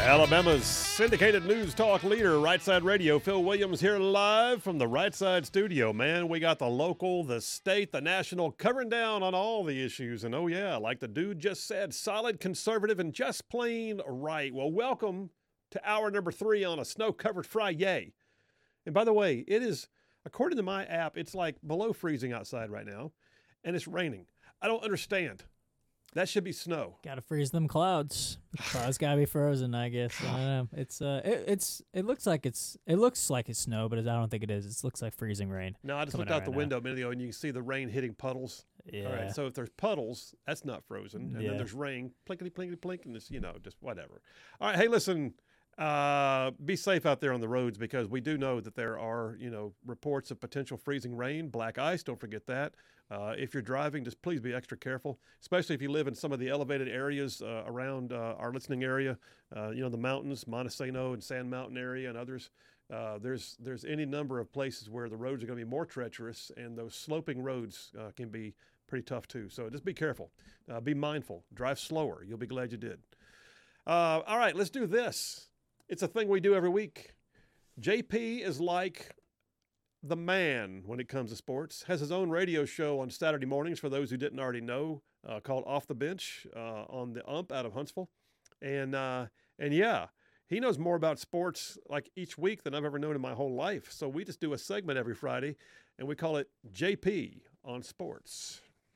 Alabama's syndicated news talk leader, Right Side Radio. Phil Williams here live from the Right Side studio. Man, we got the local, the state, the national covering down on all the issues. And oh yeah, like the dude just said, solid, conservative, and just plain right. Well, welcome to hour number 3 on a snow-covered Friday. And by the way, it is, according to my app, it's like below freezing outside right now, and it's raining. I don't understand. That should be snow. Got to freeze them clouds. Clouds got to be frozen, I guess. I don't know. It looks like it's snow, but I don't think it is. It looks like freezing rain. No, I just looked out the window a minute ago, and you can see the rain hitting puddles. Yeah. All right. So if there's puddles, that's not frozen, and Yeah. then there's rain, plinkety plinkety plink, and it's just whatever. All right. Hey, listen. Be safe out there on the roads because we do know that there are reports of potential freezing rain, black ice. Don't forget that. If you're driving, just please be extra careful, especially if you live in some of the elevated areas around our listening area. The mountains, Montesano and Sand Mountain area, and others. There's any number of places where the roads are going to be more treacherous, and those sloping roads can be pretty tough too. So just be careful. Be mindful. Drive slower. You'll be glad you did. All right, let's do this. It's a thing we do every week. JP is like the man when it comes to sports. Has his own radio show on Saturday mornings, for those who didn't already know, called Off the Bench on the Ump out of Huntsville. And yeah, he knows more about sports like each week than I've ever known in my whole life. So we just do a segment every Friday, and we call it JP on Sports.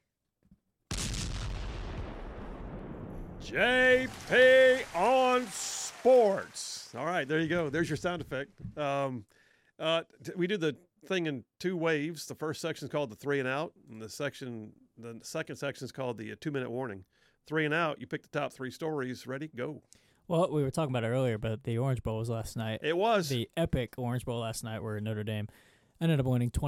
JP on Sports. All right, there you go. There's your sound effect. We do the thing in 2 waves. The first section is called the 3 and Out, and the second section is called the 2-minute warning. 3 and Out, you pick the top 3 stories. Ready? Go. Well, we were talking about it earlier, but the Orange Bowl was last night. It was. The epic Orange Bowl last night where Notre Dame ended up winning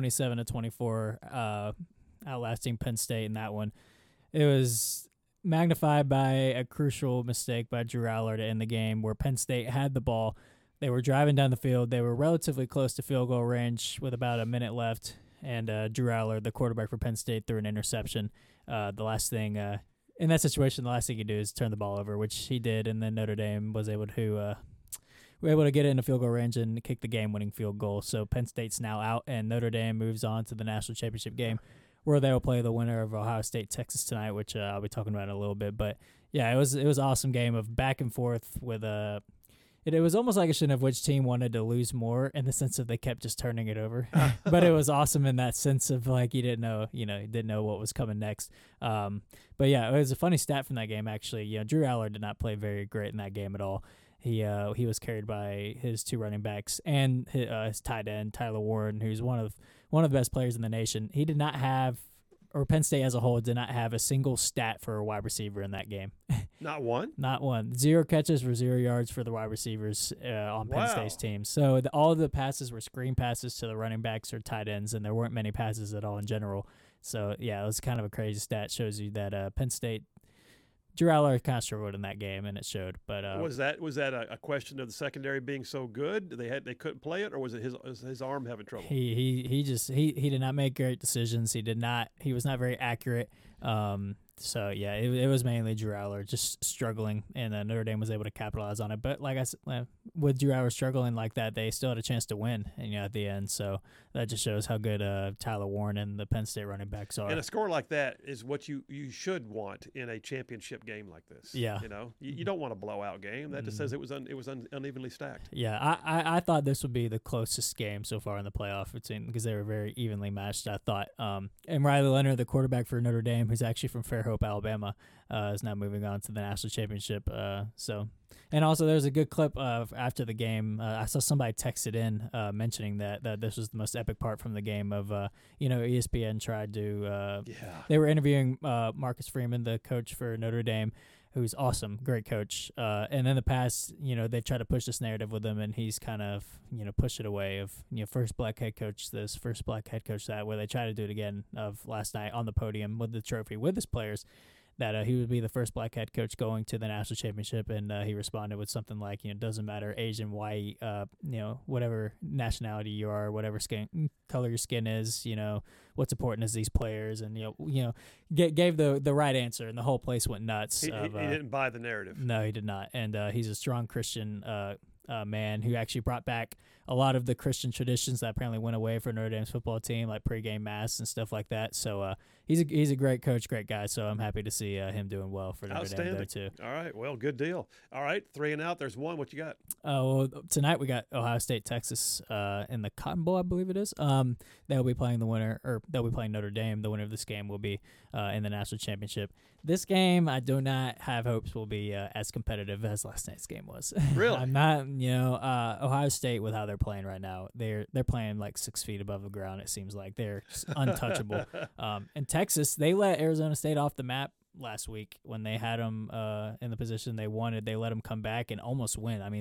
27-24, outlasting Penn State in that one. It was magnified by a crucial mistake by Drew Aller to end the game where Penn State had the ball. They were driving down the field. They were relatively close to field goal range with about a minute left, and Drew Aller, the quarterback for Penn State, threw an interception. The last thing in that situation, the last thing you do is turn the ball over, which he did, and then Notre Dame was able to get it into field goal range and kick the game-winning field goal. So Penn State's now out, and Notre Dame moves on to the national championship game, where they will play the winner of Ohio State, Texas tonight, which I'll be talking about in a little bit. But yeah, it was an awesome game of back and forth with it was almost like a shit of which team wanted to lose more in the sense of they kept just turning it over. But it was awesome in that sense of like you didn't know what was coming next. But yeah, it was a funny stat from that game actually. Drew Aller did not play very great in that game at all. He was carried by his 2 running backs and his tight end Tyler Warren, who's one of the best players in the nation. He did not have, or Penn State as a whole did not have a single stat for a wide receiver in that game. Not one? Not one. 0 catches for 0 yards for the wide receivers on Penn State's team. So all of the passes were screen passes to the running backs or tight ends, and there weren't many passes at all in general. So yeah, it was kind of a crazy stat. Shows you that Penn State, Drew Aller kind of struggled in that game, and it showed. But was that a question of the secondary being so good they couldn't play it, or was it his arm having trouble? He did not make great decisions. He was not very accurate. So yeah, it was mainly Drew Aller just struggling, and Notre Dame was able to capitalize on it. But like I said, with Drew Aller struggling like that, they still had a chance to win, at the end. So that just shows how good Tyler Warren and the Penn State running backs are. And a score like that is what you should want in a championship game like this. Yeah, you don't want a blowout game. That just says it was unevenly stacked. Yeah, I thought this would be the closest game so far in the playoff because they were very evenly matched. I thought, and Riley Leonard, the quarterback for Notre Dame, who's actually from Fairhope, Alabama, is now moving on to the national championship. And also there's a good clip of after the game. I saw somebody texted in mentioning that this was the most epic part from the game of, ESPN tried to, they were interviewing Marcus Freeman, the coach for Notre Dame, who's awesome, great coach. And in the past, they've tried to push this narrative with him, and he's kind of, pushed it away of, first black head coach this, first black head coach that, where they try to do it again of last night on the podium with the trophy with his players. that he would be the first black head coach going to the national championship, and he responded with something like, it doesn't matter, Asian, white, whatever nationality you are, whatever skin color your skin is, what's important is these players, and gave the right answer, and the whole place went nuts. He didn't buy the narrative. No, he did not, and he's a strong Christian man who actually brought back a lot of the Christian traditions that apparently went away for Notre Dame's football team, like pregame mass and stuff like that. So he's a great coach, great guy. So I'm happy to see him doing well for Notre Dame there too. All right, well, good deal. All right, 3 and out. There's one. What you got? Well, tonight we got Ohio State, Texas in the Cotton Bowl, I believe it is. They'll be playing the winner, or they'll be playing Notre Dame. The winner of this game will be in the national championship. This game, I do not have hopes will be as competitive as last night's game was. Really? I'm not. Ohio State, with how they're playing right now, they're playing like 6 feet above the ground. It seems like they're untouchable. And Texas, they let Arizona State off the map last week when they had them in the position they wanted. They let them come back and almost win. I mean,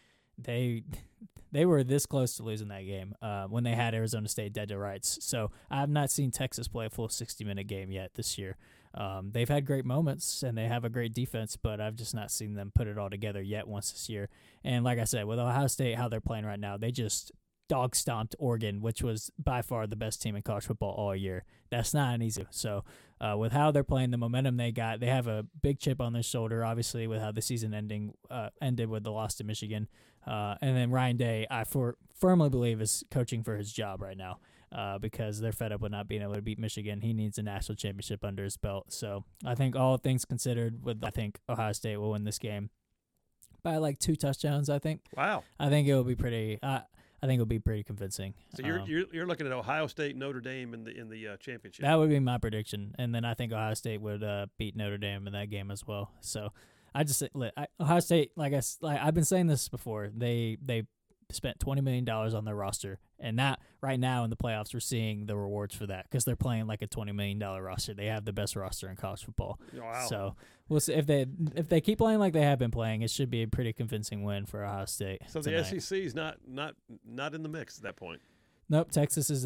they were this close to losing that game when they had Arizona State dead to rights. So I have not seen Texas play a full 60-minute game yet this year. They've had great moments, and they have a great defense, but I've just not seen them put it all together yet once this year. And like I said, with Ohio State, how they're playing right now, they just dog-stomped Oregon, which was by far the best team in college football all year. That's not an easy. So with how they're playing, the momentum they got, they have a big chip on their shoulder, obviously, with how the season ended with the loss to Michigan. And then Ryan Day, I firmly believe, is coaching for his job right now. Because they're fed up with not being able to beat Michigan. He needs a national championship under his belt. So I think all things considered, I think Ohio State will win this game by like 2 touchdowns. I think. Wow. I think it will be pretty. I think it'll be pretty convincing. So you're looking at Ohio State, Notre Dame in the championship. That would be my prediction, and then I think Ohio State would beat Notre Dame in that game as well. So I just Ohio State, I've been saying this before. They spent $20 million on their roster, and that right now in the playoffs we're seeing the rewards for that because they're playing like a $20 million roster. They have the best roster in college football. Wow. So we'll see if they keep playing like they have been playing, it should be a pretty convincing win for Ohio State. So tonight. The SEC is not in the mix at that point. Nope. Texas is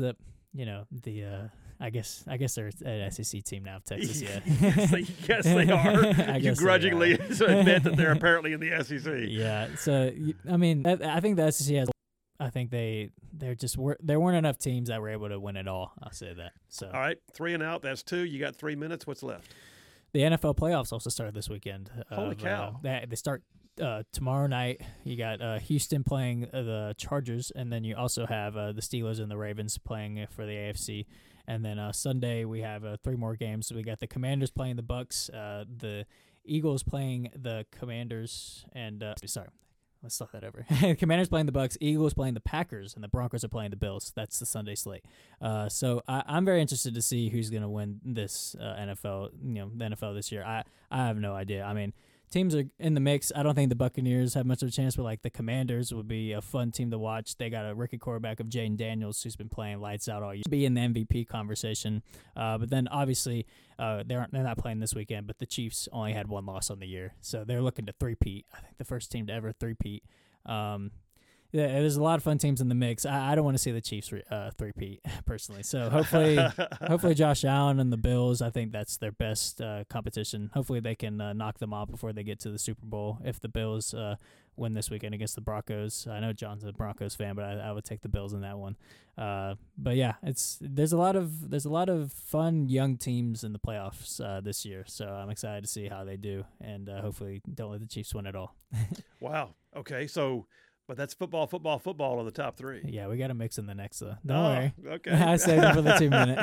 I guess they're an SEC team now. Texas, yeah. Yes, they are. You grudgingly admit that they're apparently in the SEC. Yeah. So I mean, I think the SEC has. I think there weren't enough teams that were able to win it all. I'll say that. So all right, 3 and out. That's 2. You got 3 minutes. What's left? The NFL playoffs also started this weekend. Holy cow! They start tomorrow night. You got Houston playing the Chargers, and then you also have the Steelers and the Ravens playing for the AFC. And then Sunday we have 3 more games. We got the Commanders playing the Bucks, the Eagles playing the Commanders, and let's start that over. Commanders playing the Bucks, Eagles playing the Packers, and the Broncos are playing the Bills. That's the Sunday slate. So I'm very interested to see who's going to win this NFL. The NFL this year. I have no idea. I mean, teams are in the mix. I don't think the Buccaneers have much of a chance, but like the Commanders would be a fun team to watch. They got a rookie quarterback of Jaden Daniels who's been playing lights out all year. Be in the MVP conversation. But then obviously they're not playing this weekend, but the Chiefs only had 1 loss on the year. So they're looking to three-peat. I think the first team to ever three-peat. There's a lot of fun teams in the mix. I don't want to see the Chiefs three-peat personally. So hopefully Josh Allen and the Bills, I think that's their best competition. Hopefully they can knock them off before they get to the Super Bowl. If the Bills win this weekend against the Broncos, I know John's a Broncos fan, but I would take the Bills in that one. But yeah, there's a lot of fun young teams in the playoffs this year. So I'm excited to see how they do, and hopefully don't let the Chiefs win at all. Wow. Okay, so. But that's football on the top 3. Yeah, we got to mix in the next, though. Don't worry. Okay. I saved it for the 2 minute.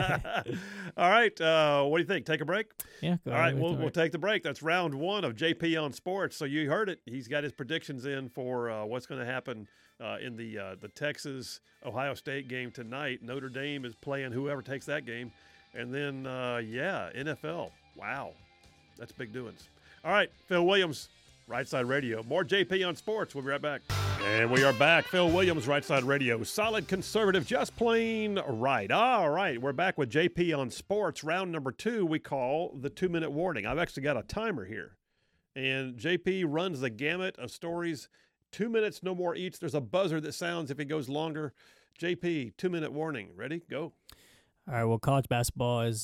All right. What do you think? Take a break? Yeah, go All right, we'll take the break. That's round 1 of JP on Sports. So you heard it. He's got his predictions in for what's going to happen in the Texas Ohio State game tonight. Notre Dame is playing whoever takes that game. And then, NFL. Wow. That's big doings. All right, Phil Williams. Right Side Radio. More JP on Sports. We'll be right back. And we are back. Phil Williams, Right Side Radio. Solid conservative, just plain right. All right. We're back with JP on Sports. Round number 2 we call the 2-minute warning. I've actually got a timer here. And JP runs the gamut of stories. 2 minutes, no more each. There's a buzzer that sounds if it goes longer. JP, 2-minute warning. Ready? Go. All right. Well, college basketball is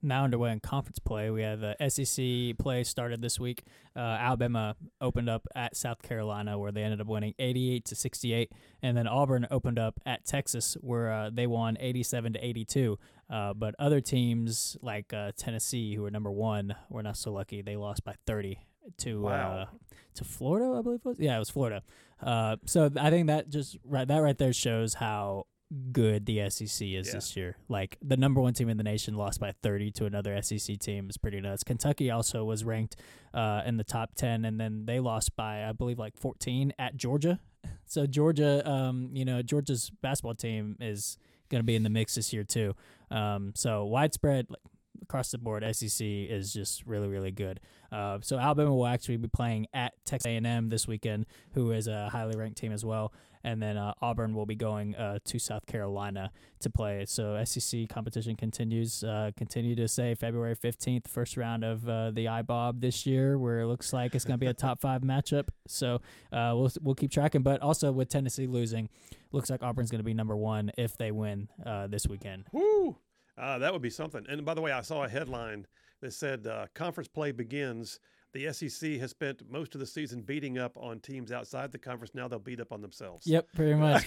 now underway in conference play. We have the SEC play started this week. Alabama opened up at South Carolina, where they ended up winning 88-68, and then Auburn opened up at Texas, where they won 87-82. But other teams like Tennessee, who were number one, were not so lucky. They lost by 30 to Florida, I believe it was. Yeah, it was Florida. So I think that right there shows how good the SEC is this year. Like, the number one team in the nation lost by 30 to another SEC team is pretty nuts. Kentucky also was ranked in the top 10, and then they lost by, I believe, like 14 at Georgia. So Georgia, Georgia's basketball team is going to be in the mix this year too. So widespread, like, across the board, SEC is just really, really good. So Alabama will actually be playing at Texas A&M this weekend, who is a highly ranked team as well. And then Auburn will be going to South Carolina to play. So SEC competition continues. Continue to say February 15th, first round of the IBOB this year, where it looks like it's going to be a top 5 matchup. So we'll keep tracking. But also with Tennessee losing, looks like Auburn's going to be number 1 if they win this weekend. Woo! That would be something. And by the way, I saw a headline that said conference play begins. The SEC has spent most of the season beating up on teams outside the conference. Now they'll beat up on themselves. Yep, pretty much.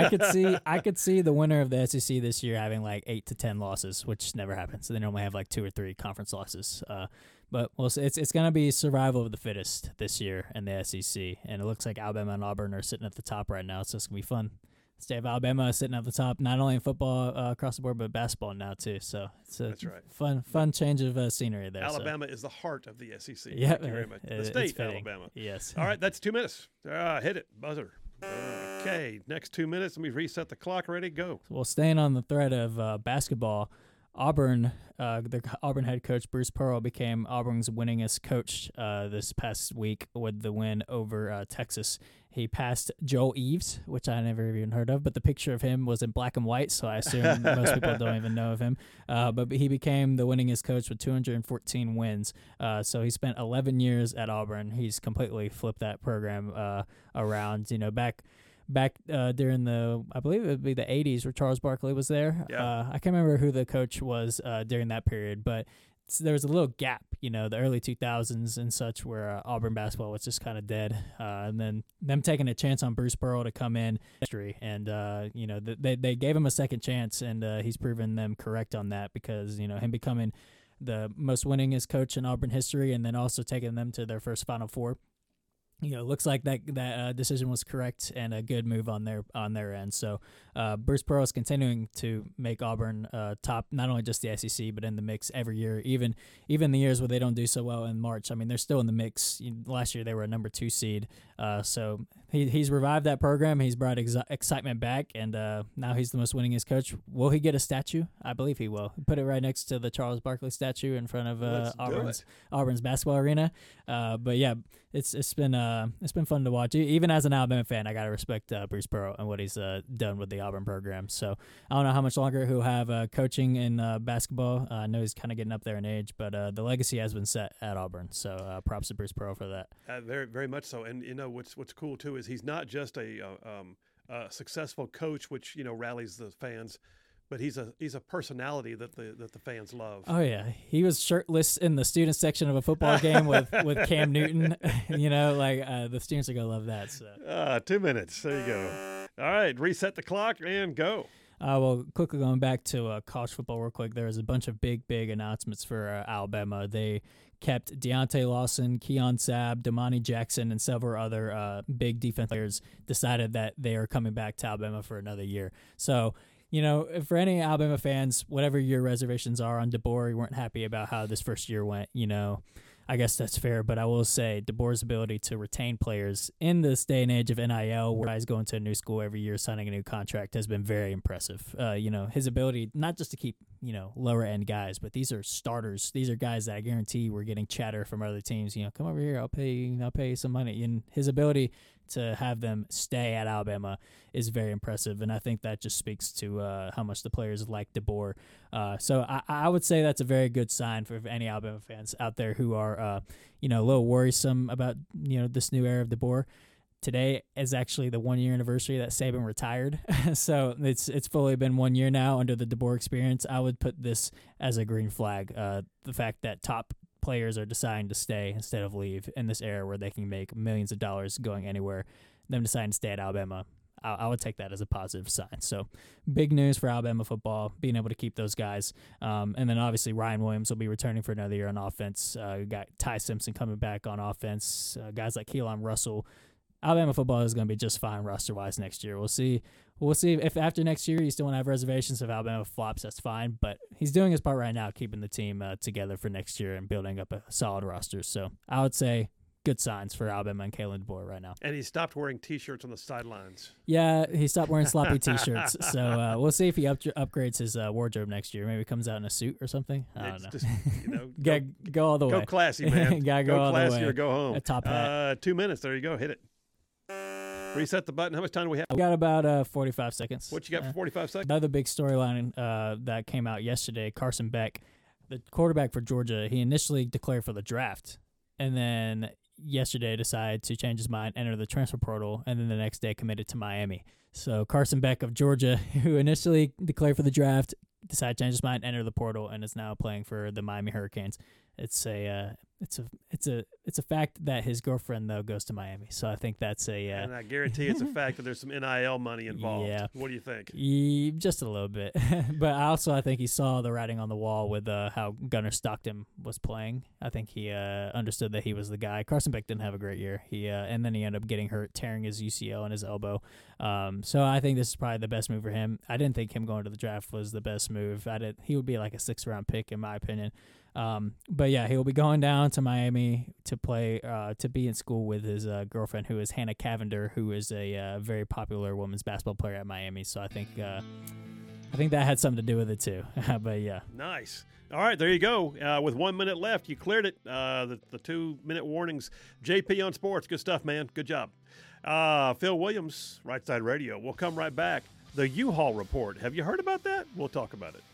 I could see the winner of the SEC this year having like 8 to 10 losses, which never happens. So they normally have like 2 or 3 conference losses. But we'll see. It's going to be survival of the fittest this year in the SEC, and it looks like Alabama and Auburn are sitting at the top right now. So it's going to be fun. State of Alabama sitting at the top, not only in football across the board, but basketball now too. So it's a fun change of scenery there. Alabama is the heart of the SEC. Yeah, thank you very much. The state, Alabama. Yes. All right, that's 2 minutes. Hit it, buzzer. Okay, next 2 minutes. Let me reset the clock. Ready, go. Well, staying on the thread of basketball, Auburn, the Auburn head coach Bruce Pearl became Auburn's winningest coach this past week with the win over Texas. He passed Joel Eves, which I never even heard of, but the picture of him was in black and white, so I assume most people don't even know of him. But he became the winningest coach with 214 wins. So he spent 11 years at Auburn. He's completely flipped that program around. You know, back during I believe it would be the 80s where Charles Barkley was there. Yeah. I can't remember who the coach was during that period, but there was a little gap, the early 2000s and such, where Auburn basketball was just kind of dead. And then them taking a chance on Bruce Pearl to come in history, and they gave him a second chance, and he's proven them correct on that, because him becoming the most winningest coach in Auburn history, and then also taking them to their first Final Four. Looks like that decision was correct and a good move on their end. So Bruce Pearl is continuing to make Auburn top, not only just the SEC, but in the mix every year, even the years where they don't do so well in March. I mean, they're still in the mix. Last year they were a number 2 seed. So he's revived that program. He's brought excitement back, and now he's the most winningest coach. Will he get a statue? I believe he will. Put it right next to the Charles Barkley statue in front of Auburn's basketball arena. But yeah, it's been fun to watch. Even as an Alabama fan, I gotta respect Bruce Pearl and what he's done with the Auburn program. So I don't know how much longer he'll have coaching in basketball. I know he's kind of getting up there in age, but the legacy has been set at Auburn. So props to Bruce Pearl for that. Very, very much so. And what's cool too is he's not just a successful coach, which rallies the fans, but he's a personality that the fans love. Oh yeah, he was shirtless in the student section of a football game with Cam Newton. The students are gonna love that. So 2 minutes. There you go. All right, reset the clock and go. Well, quickly going back to college football real quick, there was a bunch of big announcements for Alabama. They kept Deontay Lawson, Keon Sabb, Damani Jackson, and several other big defense players. Decided that they are coming back to Alabama for another year. So, for any Alabama fans, whatever your reservations are on DeBoer, you weren't happy about how this first year went, I guess that's fair, but I will say DeBoer's ability to retain players in this day and age of NIL, where guys going to a new school every year, signing a new contract, has been very impressive. His ability not just to keep, lower end guys, but these are starters. These are guys that I guarantee were getting chatter from other teams. Come over here, I'll pay you some money. And his ability to have them stay at Alabama is very impressive, and I think that just speaks to how much the players like DeBoer. So I would say that's a very good sign for any Alabama fans out there who are, a little worrisome about this new era of DeBoer. Today is actually the 1 year anniversary that Saban retired. So it's fully been 1 year now under the DeBoer experience. I would put this as a green flag. The fact that top players are deciding to stay instead of leave in this era where they can make millions of dollars going anywhere, them deciding to stay at Alabama, I would take that as a positive sign. So big news for Alabama football, being able to keep those guys. And then obviously Ryan Williams will be returning for another year on offense. We got Ty Simpson coming back on offense. Guys like Keelan Russell. Alabama football is going to be just fine roster-wise next year. We'll see. We'll see if after next year you still want to have reservations. If Alabama flops, that's fine. But he's doing his part right now, keeping the team together for next year and building up a solid roster. So I would say good signs for Alabama and Kalen DeBoer right now. And he stopped wearing T-shirts on the sidelines. Yeah, he stopped wearing sloppy T-shirts. So we'll see if he upgrades his wardrobe next year. Maybe comes out in a suit or something. I don't know. Just, go all the way. Go classy, man. Gotta go all classy the way. or go home. A top hat. 2 minutes. There you go. Hit it. Reset the button. How much time do we have? We got about 45 seconds. What you got for 45 seconds? Another big storyline that came out yesterday, Carson Beck, the quarterback for Georgia, he initially declared for the draft, and then yesterday decided to change his mind, enter the transfer portal, and then the next day committed to Miami. So Carson Beck of Georgia, who initially declared for the draft, decided to change his mind, enter the portal, and is now playing for the Miami Hurricanes. It's a fact that his girlfriend though goes to Miami, so I think that's and I guarantee it's a fact that there's some NIL money involved. Yeah. What do you think? Just a little bit, but I think he saw the writing on the wall with how Gunnar Stockton was playing. I think he understood that he was the guy. Carson Beck didn't have a great year. And then he ended up getting hurt, tearing his UCL and his elbow. So I think this is probably the best move for him. I didn't think him going to the draft was the best move. He would be like a 6th round pick in my opinion. But yeah, he'll be going down to Miami to play, to be in school with his girlfriend, who is Hannah Cavender, who is a very popular women's basketball player at Miami. So I think that had something to do with it too. But yeah, nice. All right, there you go. With 1 minute left, you cleared it. The 2-minute warnings. JP on Sports, good stuff, man. Good job. Phil Williams, Right Side Radio. We'll come right back. The U-Haul report. Have you heard about that? We'll talk about it.